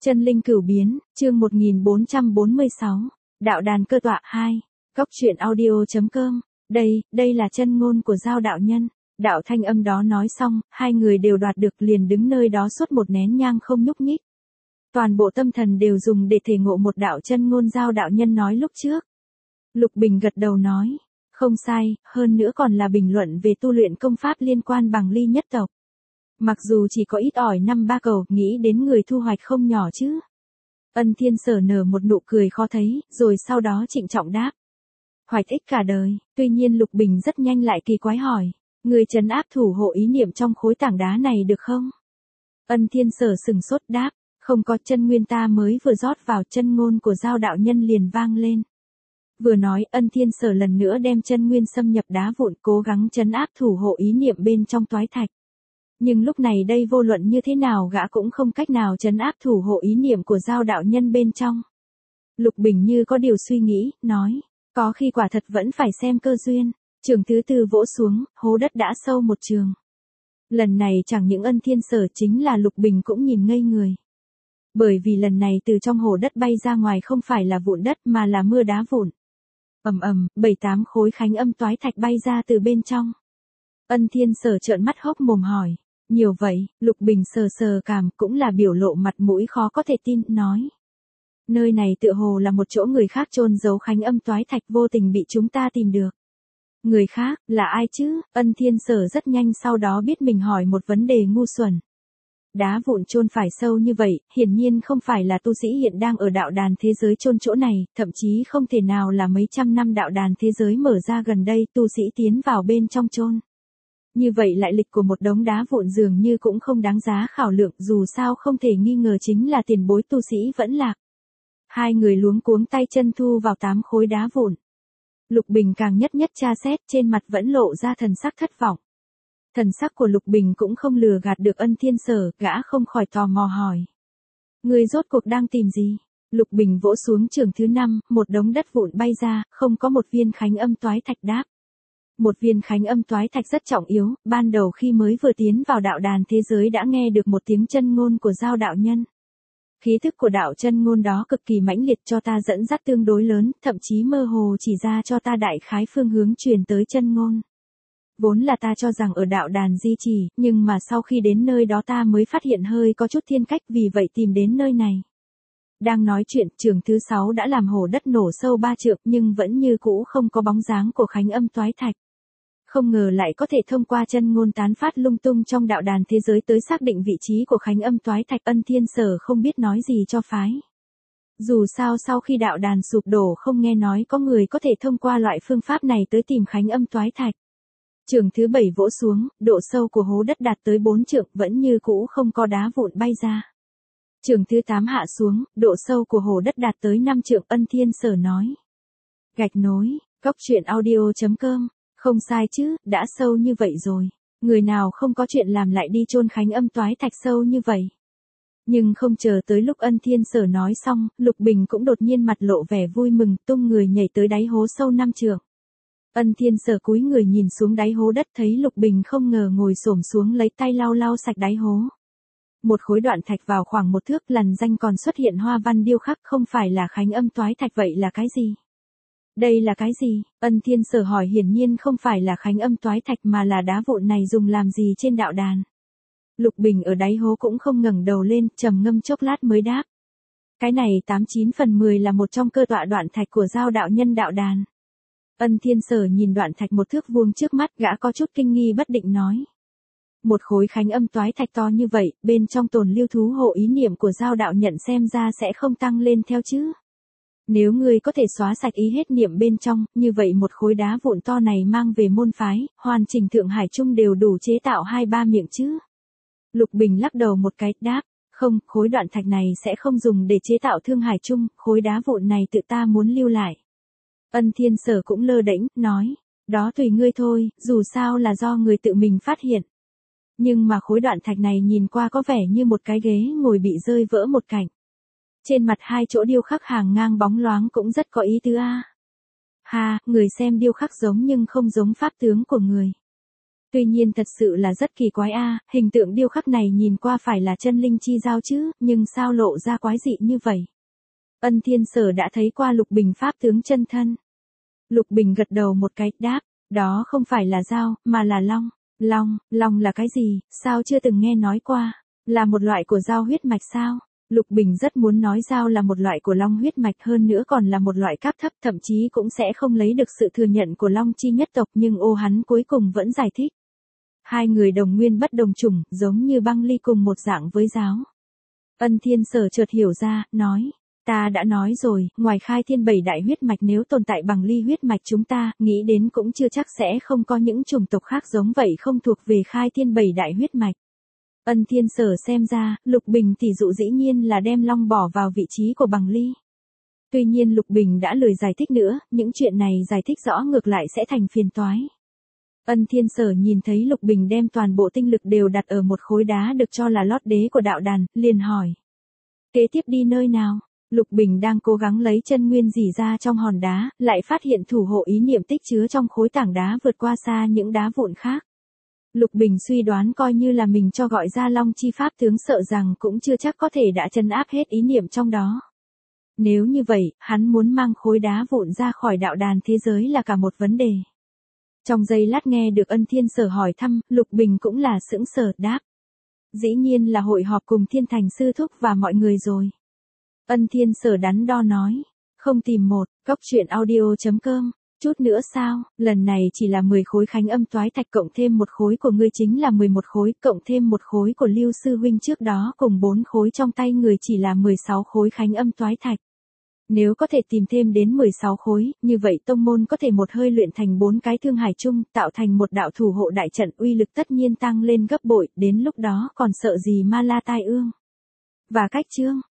Chân linh cửu biến, chương 1446, đạo đàn cơ tọa 2, góc truyện audio.com, đây là chân ngôn của Giao đạo nhân. Đạo thanh âm đó nói xong, hai người đều đoạt được liền đứng nơi đó suốt một nén nhang không nhúc nhích. Toàn bộ tâm thần đều dùng để thể ngộ một đạo chân ngôn Giao đạo nhân nói lúc trước. Lục Bình gật đầu nói, không sai, hơn nữa còn là bình luận về tu luyện công pháp liên quan bằng ly nhất tộc. Mặc dù chỉ có ít ỏi 5-3 cầu, nghĩ đến người thu hoạch không nhỏ chứ. Ân Thiên Sở nở một nụ cười khó thấy, rồi sau đó trịnh trọng đáp. Hoạch ích cả đời, tuy nhiên Lục Bình rất nhanh lại kỳ quái hỏi. Người trấn áp thủ hộ ý niệm trong khối tảng đá này được không? Ân Thiên Sở sừng sốt đáp, không có, chân nguyên ta mới vừa rót vào, chân ngôn của Giao đạo nhân liền vang lên. Vừa nói, Ân Thiên Sở lần nữa đem chân nguyên xâm nhập đá vụn, cố gắng trấn áp thủ hộ ý niệm bên trong toái thạch. Nhưng lúc này đây vô luận như thế nào gã cũng không cách nào trấn áp thủ hộ ý niệm của Giao đạo nhân bên trong. Lục Bình như có điều suy nghĩ, nói, có khi quả thật vẫn phải xem cơ duyên. Trường thứ tư vỗ xuống, hố đất đã sâu một trường. Lần này chẳng những Ân Thiên Sở, chính là Lục Bình cũng nhìn ngây người. Bởi vì lần này từ trong hố đất bay ra ngoài không phải là vụn đất mà là mưa đá vụn. Ầm ầm, 7-8 khối khánh âm toái thạch bay ra từ bên trong. Ân Thiên Sở trợn mắt hốc mồm hỏi, nhiều vậy? Lục Bình sờ sờ cằm, cũng là biểu lộ mặt mũi khó có thể tin, nói. Nơi này tựa hồ là một chỗ người khác chôn giấu khánh âm toái thạch, vô tình bị chúng ta tìm được. Người khác, là ai chứ? Ân Thiên Sở rất nhanh sau đó biết mình hỏi một vấn đề ngu xuẩn. Đá vụn chôn phải sâu như vậy, hiển nhiên không phải là tu sĩ hiện đang ở đạo đàn thế giới chôn chỗ này, thậm chí không thể nào là mấy trăm năm đạo đàn thế giới mở ra gần đây tu sĩ tiến vào bên trong chôn. Như vậy lại lịch của một đống đá vụn dường như cũng không đáng giá khảo lượng, dù sao không thể nghi ngờ chính là tiền bối tu sĩ vẫn lạc. Hai người luống cuống tay chân thu vào 8 khối đá vụn. Lục Bình càng nhất tra xét, trên mặt vẫn lộ ra thần sắc thất vọng. Thần sắc của Lục Bình cũng không lừa gạt được Ân Thiên Sở, gã không khỏi tò mò hỏi. Người rốt cuộc đang tìm gì? Lục Bình vỗ xuống trường thứ 5, một đống đất vụn bay ra, không có một viên khánh âm toái thạch đáp. Một viên khánh âm toái thạch rất trọng yếu, ban đầu khi mới vừa tiến vào đạo đàn thế giới đã nghe được một tiếng chân ngôn của Giao đạo nhân. Khí thức của đạo chân ngôn đó cực kỳ mãnh liệt, cho ta dẫn dắt tương đối lớn, thậm chí mơ hồ chỉ ra cho ta đại khái phương hướng truyền tới chân ngôn. Vốn là ta cho rằng ở đạo đàn di trì, nhưng mà sau khi đến nơi đó ta mới phát hiện hơi có chút thiên cách, vì vậy tìm đến nơi này. Đang nói chuyện, trường thứ 6 đã làm hổ đất nổ sâu 3 trượng nhưng vẫn như cũ không có bóng dáng của khánh âm toái thạch. Không ngờ lại có thể thông qua chân ngôn tán phát lung tung trong đạo đàn thế giới tới xác định vị trí của khánh âm toái thạch. Ân Thiên Sở không biết nói gì cho phái. Dù sao sau khi đạo đàn sụp đổ không nghe nói có người có thể thông qua loại phương pháp này tới tìm khánh âm toái thạch. Trường thứ 7 vỗ xuống, độ sâu của hố đất đạt tới 4 trượng, vẫn như cũ không có đá vụn bay ra. Trường thứ 8 hạ xuống, độ sâu của hố đất đạt tới 5 trượng. Ân Thiên Sở nói. Gạch nối, góc truyện audio.com. Không sai chứ, đã sâu như vậy rồi. Người nào không có chuyện làm lại đi chôn khánh âm toái thạch sâu như vậy. Nhưng không chờ tới lúc Ân Thiên Sở nói xong, Lục Bình cũng đột nhiên mặt lộ vẻ vui mừng, tung người nhảy tới đáy hố sâu 5 trượng. Ân Thiên Sở cúi người nhìn xuống đáy hố đất, thấy Lục Bình không ngờ ngồi xổm xuống lấy tay lau sạch đáy hố. Một khối đoạn thạch vào khoảng 1 thước, lằn ranh còn xuất hiện hoa văn điêu khắc, không phải là khánh âm toái thạch vậy là cái gì? Đây là cái gì? Ân Thiên Sở hỏi, hiển nhiên không phải là khánh âm toái thạch mà là đá vụn này dùng làm gì trên đạo đàn. Lục Bình ở đáy hố cũng không ngẩng đầu lên, trầm ngâm chốc lát mới đáp. Cái này 89 phần 10 là một trong cơ tọa đoạn thạch của Giao đạo nhân đạo đàn. Ân Thiên Sở nhìn đoạn thạch 1 thước vuông trước mắt, gã có chút kinh nghi bất định nói. Một khối khánh âm toái thạch to như vậy, bên trong tồn lưu thú hộ ý niệm của Giao đạo nhận xem ra sẽ không tăng lên theo chứ. Nếu ngươi có thể xóa sạch ý hết niệm bên trong, như vậy một khối đá vụn to này mang về môn phái, hoàn chỉnh Thượng Hải Trung đều đủ chế tạo 2-3 miệng chứ. Lục Bình lắc đầu một cái, đáp, không, khối đoạn thạch này sẽ không dùng để chế tạo Thương Hải Trung, khối đá vụn này tự ta muốn lưu lại. Ân Thiên Sở cũng lơ đễnh, nói, đó tùy ngươi thôi, dù sao là do người tự mình phát hiện. Nhưng mà khối đoạn thạch này nhìn qua có vẻ như một cái ghế ngồi bị rơi vỡ một cạnh. Trên mặt 2 chỗ điêu khắc hàng ngang bóng loáng cũng rất có ý tứ a. Ha, người xem điêu khắc giống nhưng không giống pháp tướng của người. Tuy nhiên thật sự là rất kỳ quái a, hình tượng điêu khắc này nhìn qua phải là chân linh chi giao chứ, nhưng sao lộ ra quái dị như vậy? Ân Thiên Sở đã thấy qua Lục Bình pháp tướng chân thân. Lục Bình gật đầu một cái, đáp, đó không phải là dao, mà là long. Long là cái gì, sao chưa từng nghe nói qua? Là một loại của dao huyết mạch sao? Lục Bình rất muốn nói dao là một loại của long huyết mạch, hơn nữa còn là một loại cấp thấp, thậm chí cũng sẽ không lấy được sự thừa nhận của long chi nhất tộc, nhưng hắn cuối cùng vẫn giải thích. Hai người đồng nguyên bất đồng chủng, giống như băng ly cùng một dạng với giáo. Ân Thiên Sở chợt hiểu ra, nói. Ta đã nói rồi, ngoài khai thiên bảy đại huyết mạch nếu tồn tại bằng ly huyết mạch chúng ta, nghĩ đến cũng chưa chắc sẽ không có những chủng tộc khác giống vậy không thuộc về khai thiên bảy đại huyết mạch. Ân Thiên Sở xem ra, Lục Bình tỷ dụ dĩ nhiên là đem long bỏ vào vị trí của bằng ly. Tuy nhiên Lục Bình đã lười giải thích nữa, những chuyện này giải thích rõ ngược lại sẽ thành phiền toái. Ân Thiên Sở nhìn thấy Lục Bình đem toàn bộ tinh lực đều đặt ở một khối đá được cho là lót đế của đạo đàn, liền hỏi. Kế tiếp đi nơi nào? Lục Bình đang cố gắng lấy chân nguyên rỉ ra trong hòn đá, lại phát hiện thủ hộ ý niệm tích chứa trong khối tảng đá vượt qua xa những đá vụn khác. Lục Bình suy đoán coi như là mình cho gọi ra long chi pháp tướng sợ rằng cũng chưa chắc có thể đã trấn áp hết ý niệm trong đó. Nếu như vậy, hắn muốn mang khối đá vụn ra khỏi đạo đàn thế giới là cả một vấn đề. Trong giây lát nghe được Ân Thiên Sở hỏi thăm, Lục Bình cũng là sững sờ đáp. Dĩ nhiên là hội họp cùng Thiên Thành sư thúc và mọi người rồi. Ân Thiên Sở đắn đo nói. Không tìm một, góc truyện audio.com. Chút nữa sao, lần này chỉ là 10 khối khánh âm toái thạch cộng thêm một khối của ngươi chính là 11 khối, cộng thêm một khối của Lưu Sư Huynh trước đó cùng 4 khối trong tay người chỉ là 16 khối khánh âm toái thạch. Nếu có thể tìm thêm đến 16 khối, như vậy tông môn có thể một hơi luyện thành 4 cái thương hải chung, tạo thành một đạo thủ hộ đại trận, uy lực tất nhiên tăng lên gấp bội, đến lúc đó còn sợ gì ma la tai ương. Và cách chương